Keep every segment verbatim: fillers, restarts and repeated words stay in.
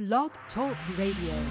Blog Talk Radio.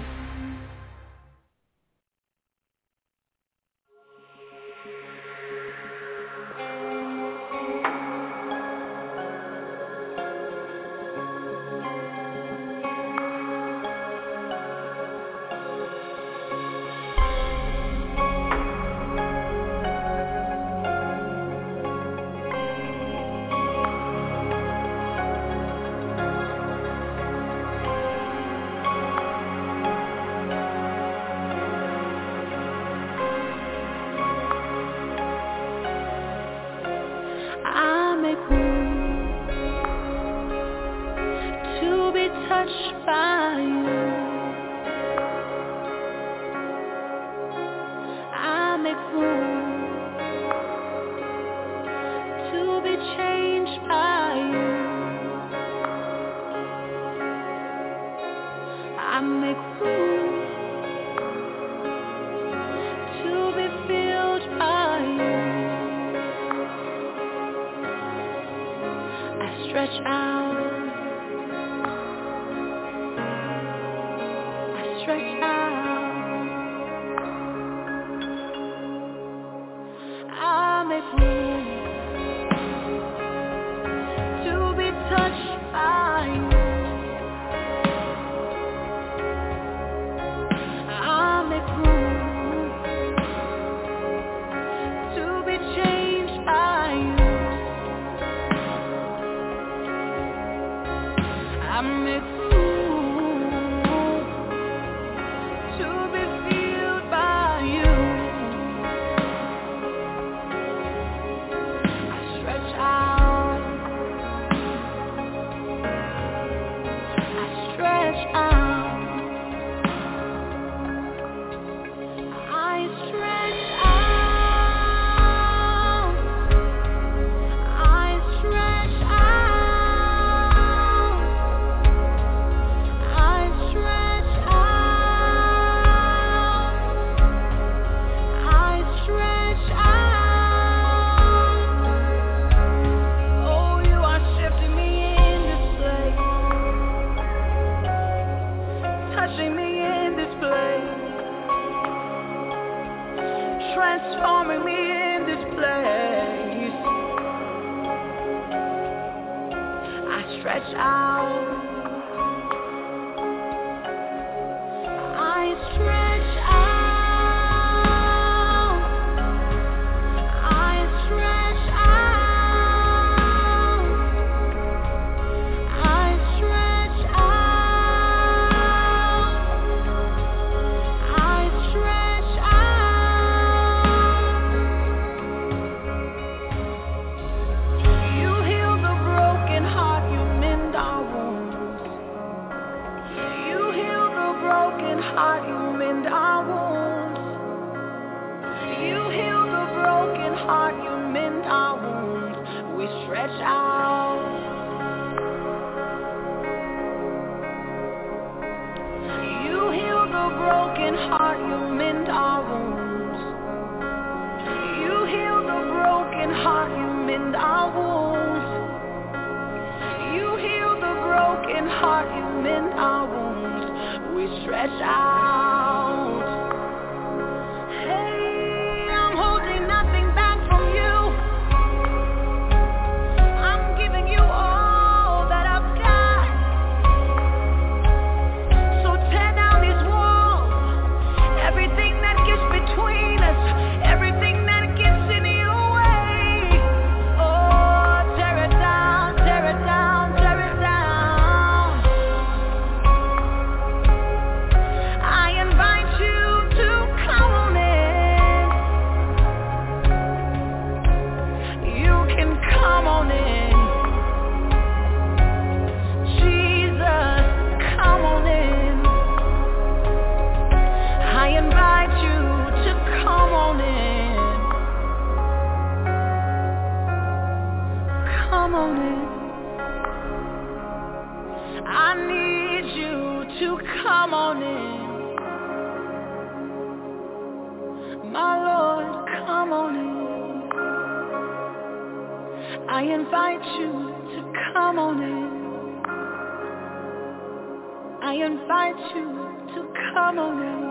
I invite you to come on in.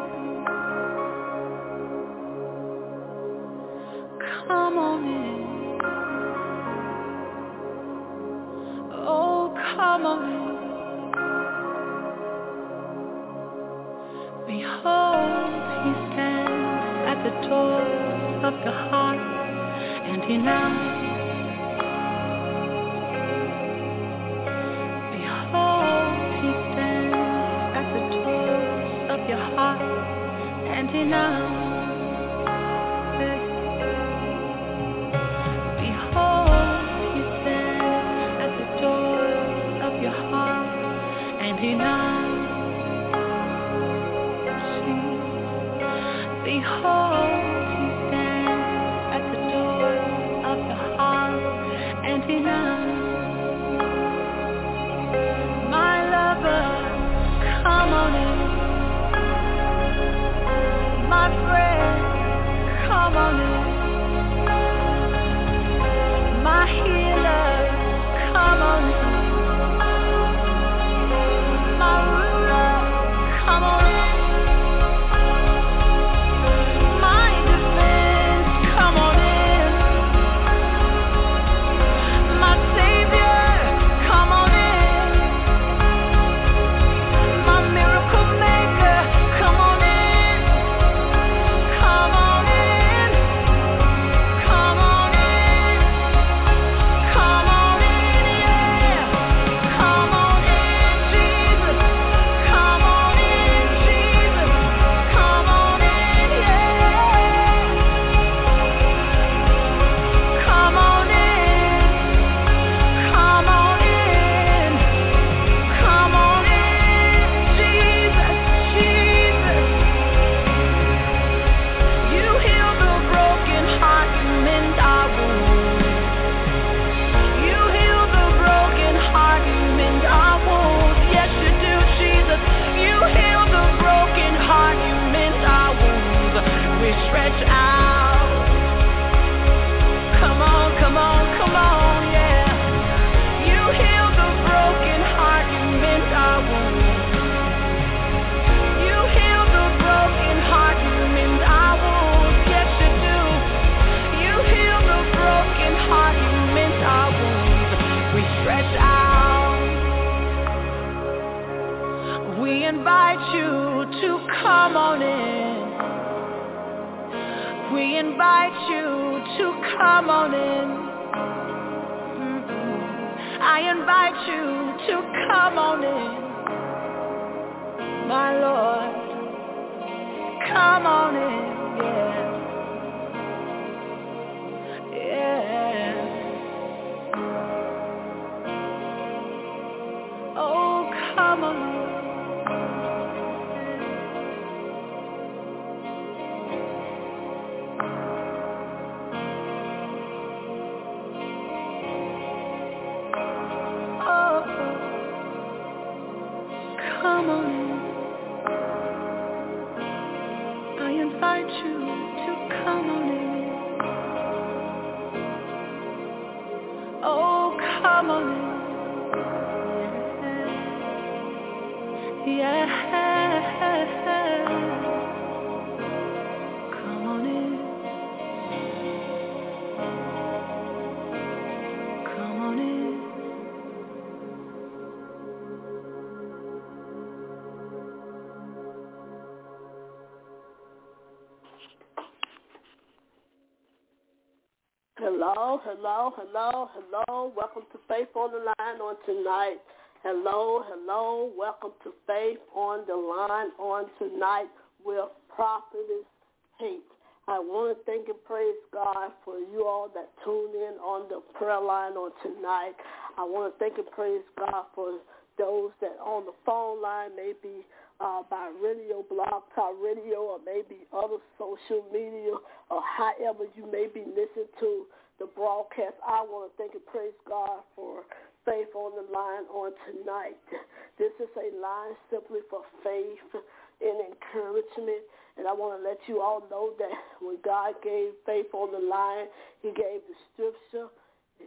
Come on in. Oh, come on in. Behold, he stands at the door of your heart, and he knocks. Behold, he stands at the door of your heart, and he knocks. Behold, he stands at the door of your heart, and he knocks. Behold, he stands at the door of your heart, and he knocks. My lover, come on in. My friend, come on in. My healer, come on in. My ruler, come on in. Stretch out. Come on, come on, come on, yeah. You heal the broken heart, you mend our wounds. You heal the broken heart, you mend our wounds. Yes, you do. You heal the broken heart, you mend our wounds. We stretch out. We invite you to come on in. We invite you to come on in. Mm-hmm. I invite you to come on in. My Lord, come on in, yeah. Yeah. Oh, come on in. Come on in. I invite you to come on in. Oh, come on in. Yeah. Come on in. Come on in. Hello, hello, hello, hello. Welcome to Faith on the Line on tonight. Hello, hello. Welcome to Faith on the Line on tonight with Prophetess Hate. I want to thank and praise God for you all that tune in on the prayer line on tonight. I want to thank and praise God for those that on the phone line, maybe uh, by radio, Blog Talk Radio, or maybe other social media, or however you may be listening to the broadcast. I want to thank and praise God for Faith on the Line on tonight. This is a line simply for faith and encouragement. And I want to let you all know that when God gave Faith on the Line, he gave the scripture,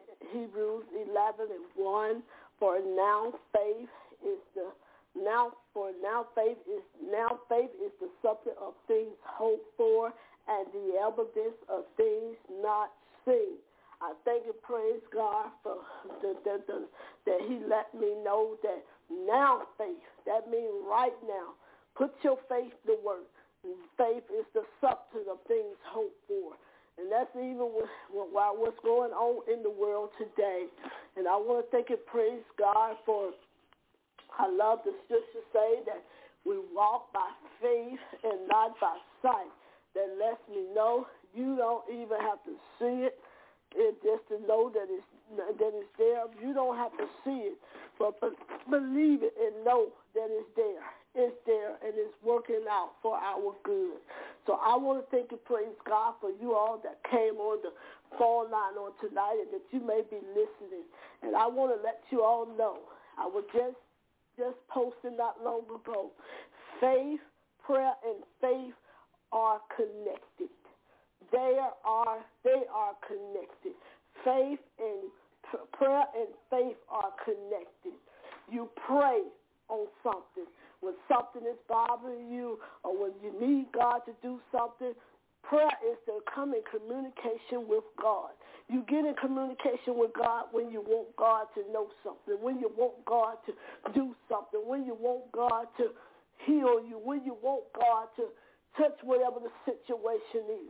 Hebrews eleven and one, for now faith is the now For now faith is now faith is the substance of things hoped for and the evidence of things not seen. I thank and praise God for the, the, the, that he let me know that now faith, that means right now, put your faith to work. Faith is the substance of things hoped for. And that's even with, while what's going on in the world today. And I want to thank and praise God for, I love the scripture say that we walk by faith and not by sight. That lets me know you don't even have to see it. It just to know that it's that it's there. You don't have to see it, but believe it and know that it's there. It's there, and it's working out for our good. So I want to thank and praise God for you all that came on the phone line on tonight, and that you may be listening. And I want to let you all know, I was just just posting not long ago. Faith, prayer, and faith are connected. They are they are connected. Faith and pr- prayer and faith are connected. You pray on something. When something is bothering you or when you need God to do something, prayer is to come in communication with God. You get in communication with God when you want God to know something, when you want God to do something, when you want God to heal you, when you want God to touch whatever the situation is.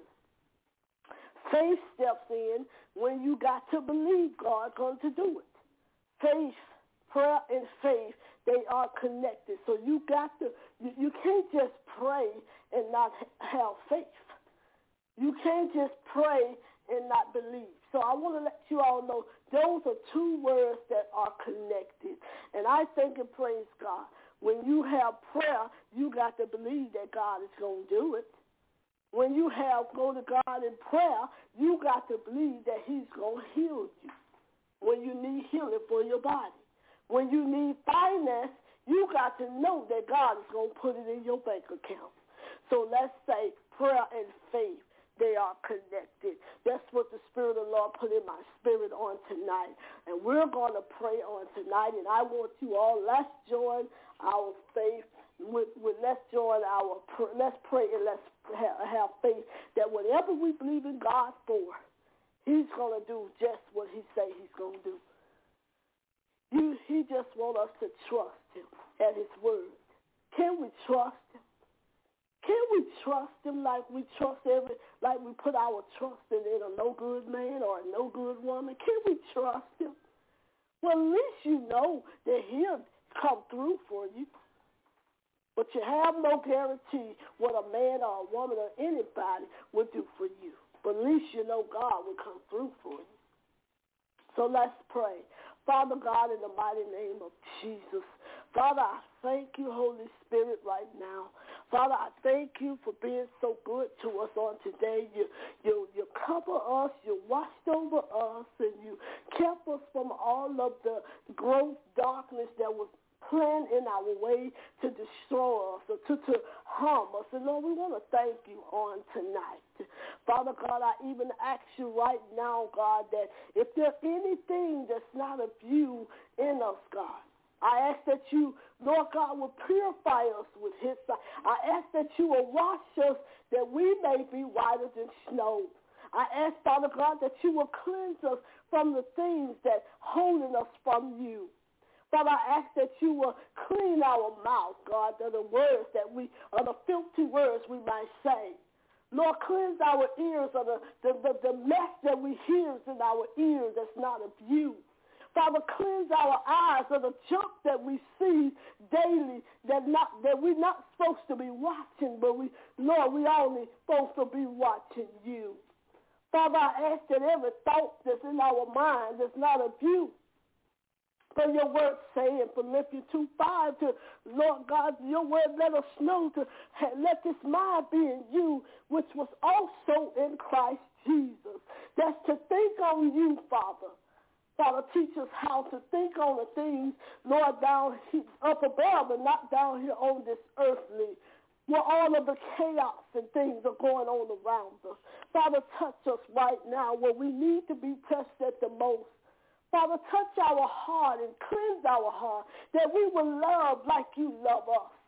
Faith steps in when you got to believe God's going to do it. Faith, prayer, and faith, they are connected. So you got to, you, you can't just pray and not have faith. You can't just pray and not believe. So I want to let you all know those are two words that are connected. And I thank and praise God. When you have prayer, you got to believe that God is going to do it. When you have go to God in prayer, you got to believe that he's going to heal you. When you need healing for your body. When you need finance, you got to know that God is going to put it in your bank account. So let's say prayer and faith, they are connected. That's what the Spirit of the Lord put in my spirit on tonight. And we're going to pray on tonight. And I want you all, let's join our faith. With, with, let's join our, let's pray and let's have, have faith that whatever we believe in God for, he's going to do just what he say he's going to do. You, he just wants us to trust him at his word. Can we trust him? Can we trust him like we trust every, like we put our trust in, in a no-good man or a no-good woman? Can we trust him? Well, at least you know that he'll come through for you. But you have no guarantee what a man or a woman or anybody will do for you. But at least you know God will come through for you. So let's pray. Father God, in the mighty name of Jesus, Father, I thank you, Holy Spirit, right now. Father, I thank you for being so good to us on today. You, you, you cover us, you watched over us, and you kept us from all of the gross darkness that was planned in our way to destroy us or to, to harm us. And Lord, we want to thank you on tonight. Father God, I even ask you right now, God, that if there's anything that's not of you in us, God, I ask that you, Lord God, will purify us with his sight. I ask that you will wash us that we may be whiter than snow. I ask, Father God, that you will cleanse us from the things that holding us from you. Father, I ask that you will clean our mouth, God, of the words that we, of the filthy words we might say. Lord, cleanse our ears of the, the, the, the mess that we hear in our ears that's not of you. Father, cleanse our eyes of the junk that we see daily that not that we're not supposed to be watching, but we, Lord, we only supposed to be watching you. Father, I ask that every thought that's in our mind that's not of you, for your word saying in Philippians two five to, Lord God, your word let us know to let this mind be in you, which was also in Christ Jesus. That's to think on you, Father. Father, teach us how to think on the things, Lord, down here, up above and not down here on this earthly, where all of the chaos and things are going on around us. Father, touch us right now where we need to be touched at the most. Father, touch our heart and cleanse our heart that we will love like you love us.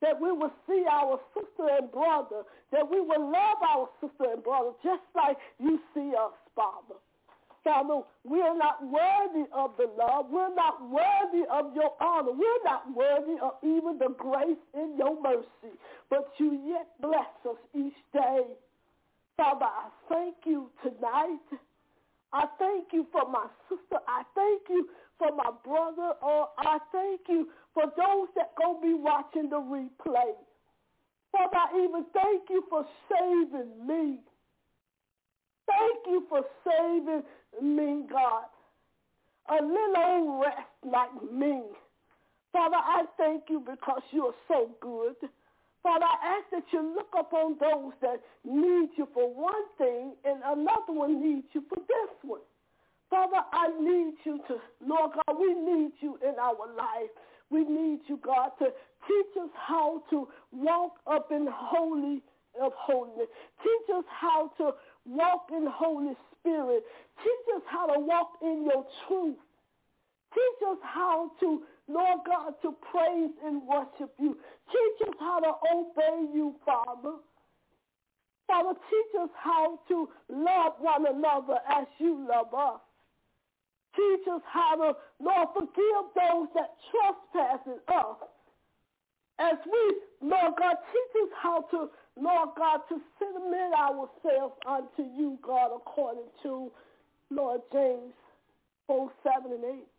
that we will see our sister and brother, that we will love our sister and brother just like you see us, Father. Father, we are not worthy of the love. We're not worthy of your honor. We're not worthy of even the grace in your mercy. But you yet bless us each day. Father, I thank you tonight. I thank you for my sister. I thank you for my brother. Or I thank you for those that going to be watching the replay. Father, I even thank you for saving me. Thank you for saving me, God. A little old rest like me. Father, I thank you because you are so good. Father, I ask that you look upon those that need you for one thing and another one needs you for this one. Father, I need you to, Lord God, we need you in our life. We need you, God, to teach us how to walk up in holy of holiness. Teach us how to walk in Holy Spirit. Teach us how to walk in your truth. Teach us how to, Lord God, to praise and worship you. Teach us how to obey you, Father. Father, teach us how to love one another as you love us. Teach us how to, Lord, forgive those that trespass in us. As we, Lord God, teach us how to, Lord God, to submit ourselves unto you, God, according to, Lord, James four, seven, and eight.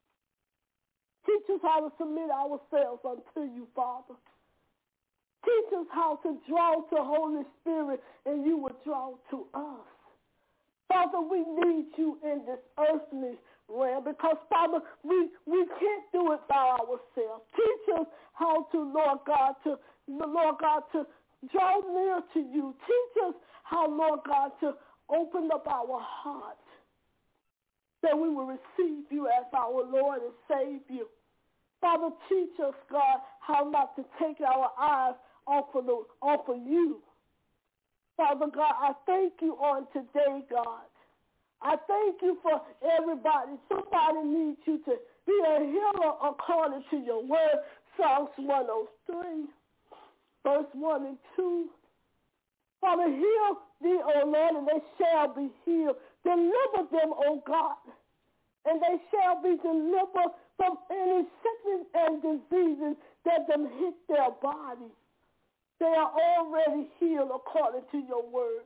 Teach us how to submit ourselves unto you, Father. Teach us how to draw to Holy Spirit, and you will draw to us. Father, we need you in this earthly realm because, Father, we, we can't do it by ourselves. Teach us how to, Lord God, to, Lord God, to draw near to you. Teach us how, Lord God, to open up our hearts that we will receive you as our Lord and Savior. Father, teach us, God, how not to take our eyes off of, the, off of you. Father God, I thank you on today, God. I thank you for everybody. Somebody needs you to be a healer according to your word. Psalms one oh three, verse one and two. Father, heal thee, O Lord, and they shall be healed. Deliver them, O God, and they shall be delivered from any sickness and diseases that them hit their body. They are already healed according to your word.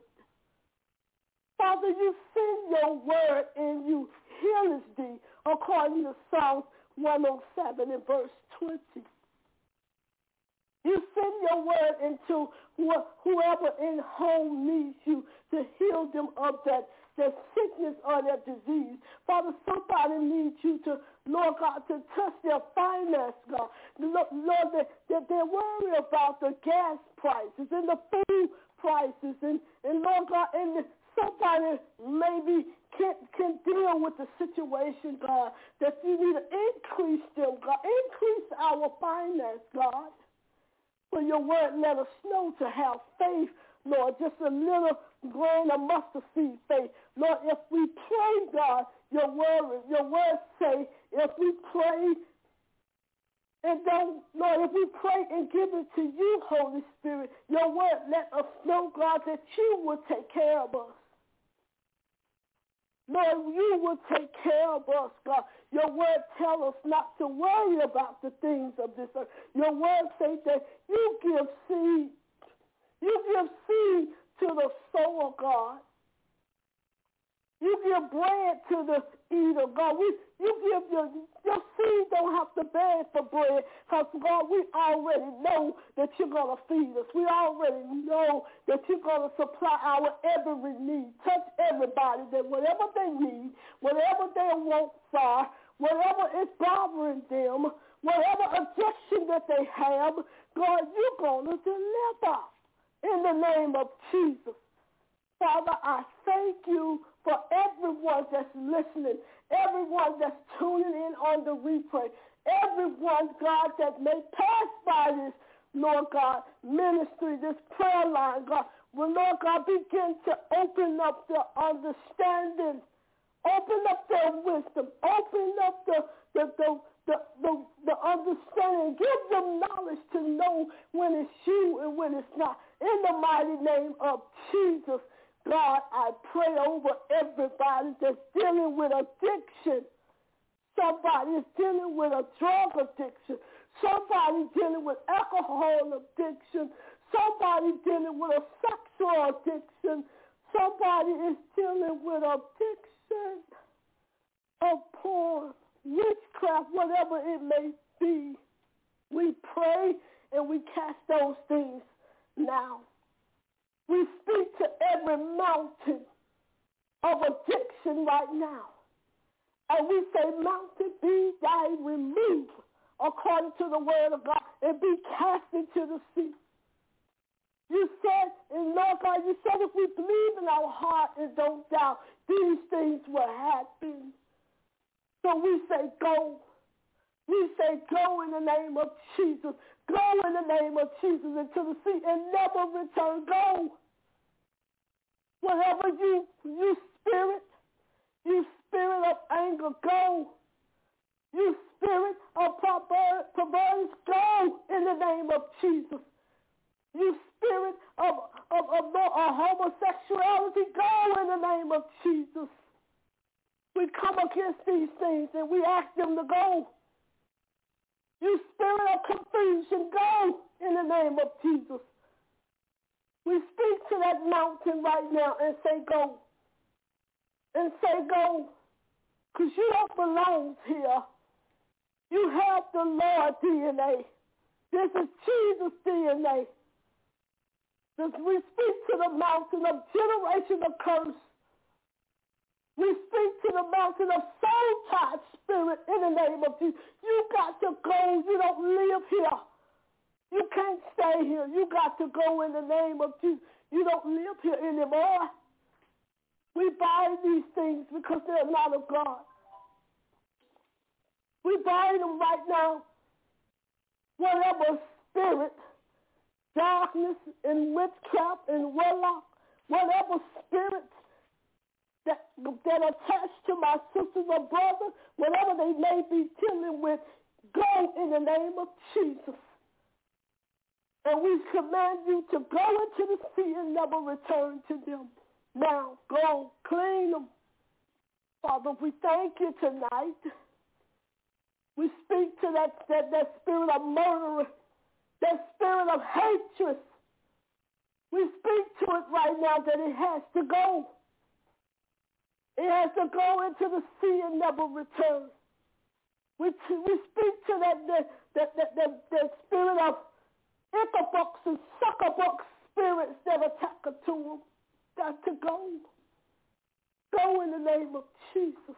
Father, you send your word and you heal us thee according to Psalms one oh seven and verse twenty. You send your word into whoever in home needs you to heal them of that, that sickness or that disease. Father, somebody needs you to, Lord God, to touch their finance, God. Lord, that, that they're worried about the gas prices and the food prices. And, and Lord God, and somebody maybe can, can deal with the situation, God, that you need to increase them, God. Increase our finance, God. For your word, let us know to have faith, Lord, just a little grain of mustard seed faith. Lord, if we pray, God, your word, your word say, if we pray and don't, Lord, if we pray and give it to you, Holy Spirit, your word, let us know, God, that you will take care of us. Lord, you will take care of us, God. Your word tell us not to worry about the things of this earth. Your word says that you give seed. You give seed to the sower, God. You give bread to the eater, God. We, you give your, your seed don't have to beg for bread because, God, we already know that you're going to feed us. We already know that you're going to supply our every need. Touch everybody that whatever they need, whatever their wants are, whatever is bothering them, whatever objection that they have, God, you're going to deliver in the name of Jesus. Father, I thank you for everyone that's listening, everyone that's tuning in on the replay, everyone, God, that may pass by this, Lord God, ministry, this prayer line, God. Will, Lord God, begin to open up their understanding, open up their wisdom, open up the, the, the, the, the, the understanding. Give them knowledge to know when it's you and when it's not. In the mighty name of Jesus, God, I pray over everybody that's dealing with addiction. Somebody is dealing with a drug addiction. Somebody dealing with alcohol addiction. Somebody dealing with a sexual addiction. Somebody is dealing with addiction of porn, witchcraft, whatever it may be. We pray and we cast those things now. We speak to every mountain of addiction right now. And we say, mountain, be thy removed according to the word of God and be cast into the sea. You said, and Lord God, you said if we believe in our heart and don't doubt, these things will happen. So we say, go. We say, go in the name of Jesus. Go in the name of Jesus into the sea and never return. Go. Whatever you, you spirit, you spirit of anger, go. You spirit of perverse, go in the name of Jesus. You spirit of, of, of, of homosexuality, go in the name of Jesus. We come against these things and we ask them to go. You spirit of confusion, go in the name of Jesus. We speak to that mountain right now and say go. And say go. Because you don't belong here. You have the Lord D N A. This is Jesus D N A. As we speak to the mountain of generational curse. We speak to the mountain of soul-tied spirit in the name of Jesus. You got to go. You don't live here. You can't stay here. You got to go in the name of Jesus. You don't live here anymore. We bind these things because they're not of God. We bind them right now. Whatever spirit, darkness and witchcraft and warlock, whatever spirit that, that attached to my sisters or brothers, whatever they may be dealing with, go in the name of Jesus. And we command you to go into the sea and never return to them. Now, go, clean them. Father, we thank you tonight. We speak to that, that, that spirit of murder, that spirit of hatred. We speak to it right now that it has to go. It has to go into the sea and never return. We, we speak to that, that, that, that, that, that spirit of Ichabod and succubus spirits that attack her to them. Got to go. Go in the name of Jesus.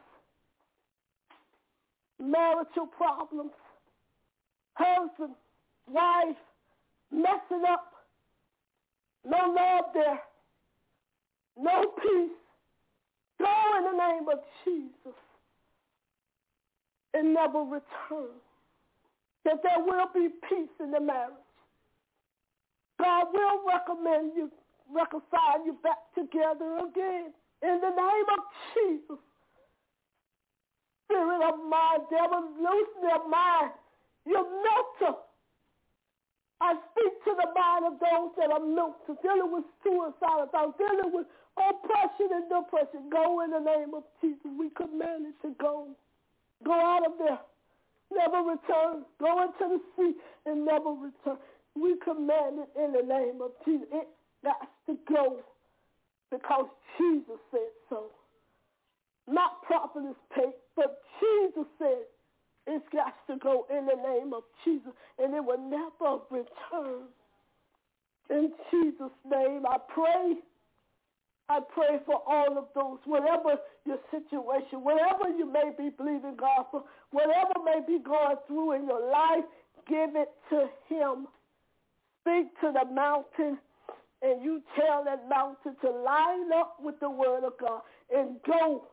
Marital problems. Husband, wife, messing up. No love there. No peace. Go in the name of Jesus. And never return. That there will be peace in the marriage. God will recommend you, reconcile you back together again. In the name of Jesus. Spirit of mind, devil, loosen their mind. You're mental. I speak to the mind of those that are mental, dealing with suicide thoughts, dealing with oppression and depression. Go in the name of Jesus. We command it to go. Go out of there. Never return. Go into the sea and never return. We command it in the name of Jesus. It got to go because Jesus said so. Not Prophetess Pate, but Jesus said it's got to go in the name of Jesus, and it will never return. In Jesus' name, I pray. I pray for all of those, whatever your situation, whatever you may be believing God for, whatever may be going through in your life, give it to him. Speak to the mountain, and you tell that mountain to line up with the word of God and go.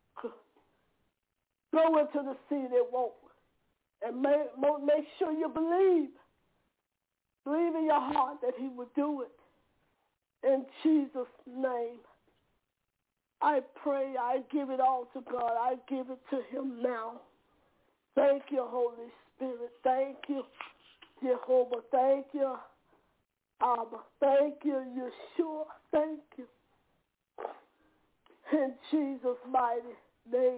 Go into the sea that won't. And make, make sure you believe. Believe in your heart that he will do it. In Jesus' name. I pray. I give it all to God. I give it to him now. Thank you, Holy Spirit. Thank you, Jehovah. Thank you, Abba. Thank you, Yeshua. Thank you. In Jesus' mighty name,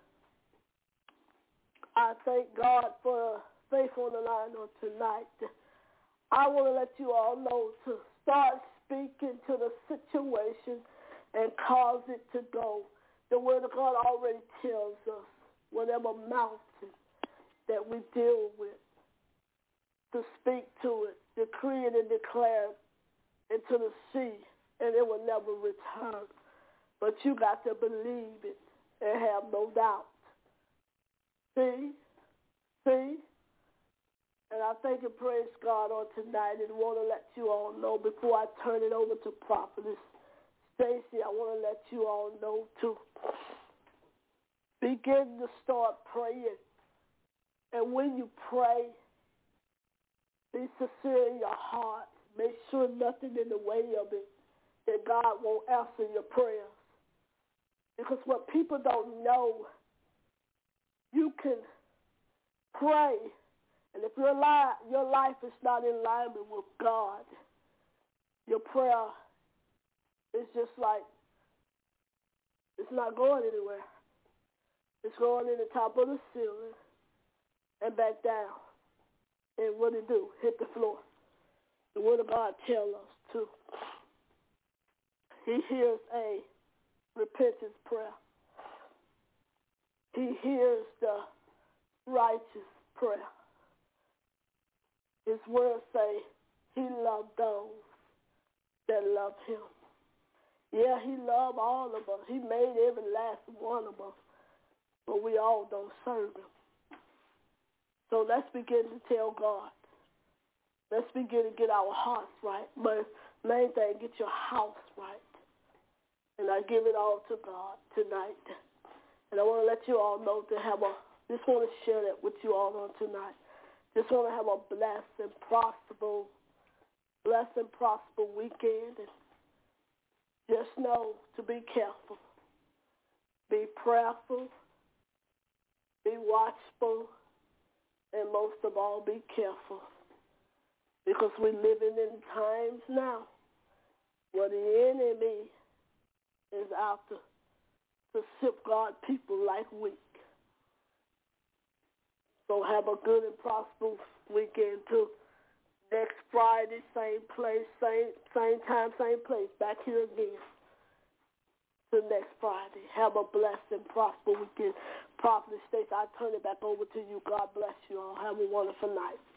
I thank God for faith on the line on tonight. I want to let you all know to start speaking to the situation and cause it to go. The Word of God already tells us whatever mountain that we deal with, to speak to it, decree it and declare it into the sea, and it will never return. But you got to believe it and have no doubt. See? See? And I thank and praise God on tonight and want to let you all know before I turn it over to Prophetess Stacy, I want to let you all know to begin to start praying. And when you pray, be sincere in your heart. Make sure nothing in the way of it, that God won't answer your prayers. Because what people don't know, you can pray, and if your life, your life is not in alignment with God, your prayer is just like, it's not going anywhere. It's going in the top of the ceiling and back down. And what it do? Hit the floor. The Word of God tells us to. He hears a repentance prayer. He hears the righteous prayer. His words say he loved those that love him. Yeah, he loved all of us. He made every last one of us. But we all don't serve him. So let's begin to tell God. Let's begin to get our hearts right. But main thing, get your house right. And I give it all to God tonight. And I want to let you all know to have a, just want to share that with you all on tonight. Just want to have a blessed and prosperous, blessed and prosperous weekend. And just know to be careful. Be prayerful. Be watchful. And most of all, be careful. Because we're living in times now where the enemy is out to, to sift God people like wheat. So have a good and prosperous weekend too. Next Friday, same place, same same time, same place. Back here again. Till next Friday. Have a blessed and prosperous weekend. Prophet Stacy, I turn it back over to you. God bless you all. Have a wonderful night.